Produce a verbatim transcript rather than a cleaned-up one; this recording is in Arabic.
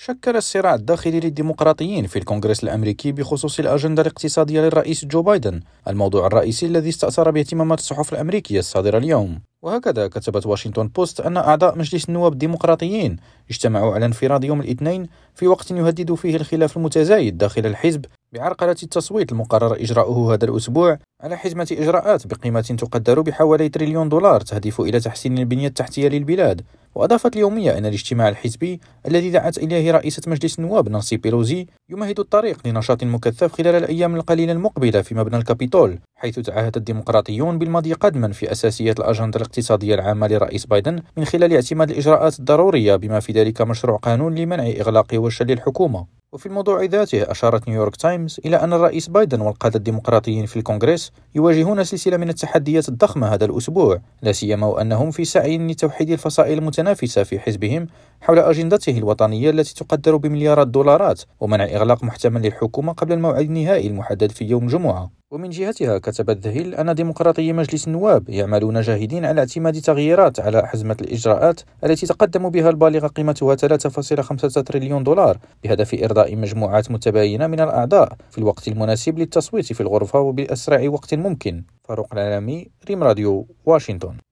شكل الصراع الداخلي للديمقراطيين في الكونغرس الأمريكي بخصوص الأجندة الاقتصادية للرئيس جو بايدن الموضوع الرئيسي الذي استأثر باهتمامات الصحف الأمريكية الصادرة اليوم. وهكذا كتبت واشنطن بوست أن أعضاء مجلس النواب الديمقراطيين اجتمعوا على انفراد يوم الاثنين في وقت يهدد فيه الخلاف المتزايد داخل الحزب بعرقلة التصويت المقرر إجراؤه هذا الأسبوع على حزمة إجراءات بقيمة تقدر بحوالي تريليون دولار تهدف إلى تحسين البنية التحتية للبلاد. وأضافت اليومية أن الاجتماع الحزبي الذي دعت إليه رئيسة مجلس النواب نانسي بيلوزي يمهد الطريق لنشاط مكثف خلال الأيام القليلة المقبلة في مبنى الكابيتول، حيث تعهد الديمقراطيون بالمضي قدما في أساسيات الأجندة الاقتصادية العامة لرئيس بايدن من خلال اعتماد الإجراءات الضرورية بما في ذلك مشروع قانون لمنع إغلاق وشل الحكومة. وفي الموضوع ذاته أشارت نيويورك تايمز إلى أن الرئيس بايدن والقادة الديمقراطيين في الكونغرس يواجهون سلسلة من التحديات الضخمة هذا الأسبوع، لا سيما وأنهم في سعي لتوحيد الفصائل المتنافسة في حزبهم حول أجندته الوطنية التي تقدر بمليارات الدولارات ومنع إغلاق محتمل للحكومة قبل الموعد النهائي المحدد في يوم الجمعة. ومن جهتها كتبت ذا هيل أن ديمقراطي مجلس النواب يعملون جاهدين على اعتماد تغييرات على حزمة الإجراءات التي تقدم بها البالغة قيمتها ثلاثة فاصلة خمسة تريليون دولار بهدف إرضاء مجموعات متباينة من الأعضاء في الوقت المناسب للتصويت في الغرفة وبأسرع وقت ممكن. فاروق العالمي، ريم راديو، واشنطن.